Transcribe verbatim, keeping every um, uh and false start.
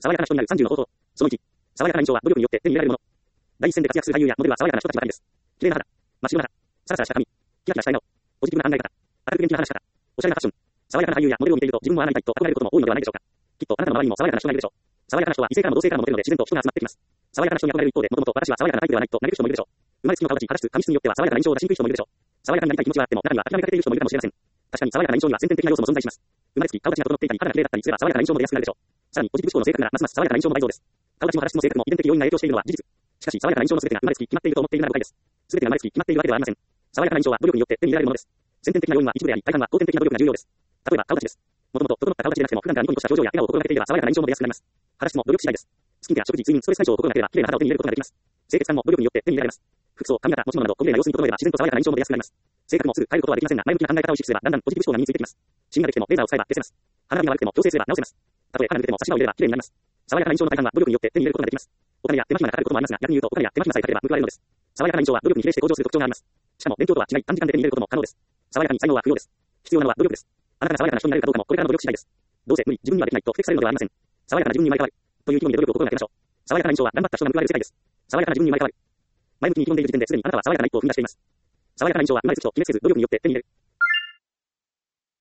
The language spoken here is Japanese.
爽やかな人になるさんじゅうの方法。そのいち。爽やかな印象は努力によって手に入れられるもの。第一線で活躍する俳優やモデルは爽やかな人たちばかりです。綺麗な肌、真っ白な肌、サラサラした髪、キラキラした笑顔、ポジティブな考え方、明るく元気な話し方、おしゃれなファッション。爽やかな俳優やモデルを見ていると自分もああなりたいと憧れることも多いのではないでしょうか。きっとあなたの周りにも爽やかな人がいるでしょう。爽やかな人は異性からも同性からもモテるので自然と人が集まってきます。爽やかな人に憧れる一方で、もともと私は爽やかなタイプではないと嘆く人もいるでしょう。生まれつきの顔立ち、肌質、髪質によっては爽やかな印象を出しにくい人もいるでしょう。爽やかになりたい気持ちはあっても中には諦めかけている人もいるかもしれません。確かに爽やかな印象には先天的な要素も存在します。生まれつき顔立ちが整っていたり肌が綺麗だったりすれば爽やかな印象も出やすくなるでしょう。さらにポジティブ思考の性格ならますます爽やかな印象も倍増です。顔立ちも肌質も性格も遺伝的要因が影響しているのは事実。しかし爽やかな印象の全てが生まれつき決まっていると思っているなら誤解です。全てが生まれつき決まっているわけではありません。爽やかな印象は努力によって手に入れられるものです。先天的な要因は一部であり、大半は後天的な努力が重要です。例えば顔立ちです。もともと整った顔立ちでなくても普段からニコニコした表情や笑顔を心がけていれば爽やかな印象も出やすくなります。肌質も努力次第です。スキンケア、食事、睡眠、ストレス解消を心がければ綺麗な肌を手に入れることができます。清潔感も努力によって手に入れられます。服装、髪型、持ち物など小綺麗な様子に整えれば自然と爽やかな印象も出やすくなります。性格もすぐ変えることはできませんが、前向きな考え方を意識すればだんだんポジティブ思考が身についてきます。シミができてもレーザーを使えば消せます。肌並みが悪くても矯正すれば直せます。たとえ肌が出ても差し歯を入れれば綺麗になります。爽やかな印象の大半は努力によって手に入れることができます。お金や手間暇がかかることもありますが、逆に言うとお金や手間暇さえかければ報われるのです。爽やかな印象は努力に比例して向上する特徴があります。しかも勉強とは違い短時間で手に入れることも可能です。爽やかに才能は不要です。必要なのは努力です。あなたが爽やかな人になれるかどうかもこれからの努力次第です。どうせ無理、自分にはできないとふてくされるのではありません。爽やかな自分に生まれ変わるという意気込みで努力を心がけましょう。爽やかな印象は頑張った人が報われる世界です。爽やかな自分に生まれ変わる。前向きに意気込んでいる時点ですでにあなたは爽やかな一歩を踏み出しています。爽やかな印象は生まれつきと決めつけず努力によって手に入れる。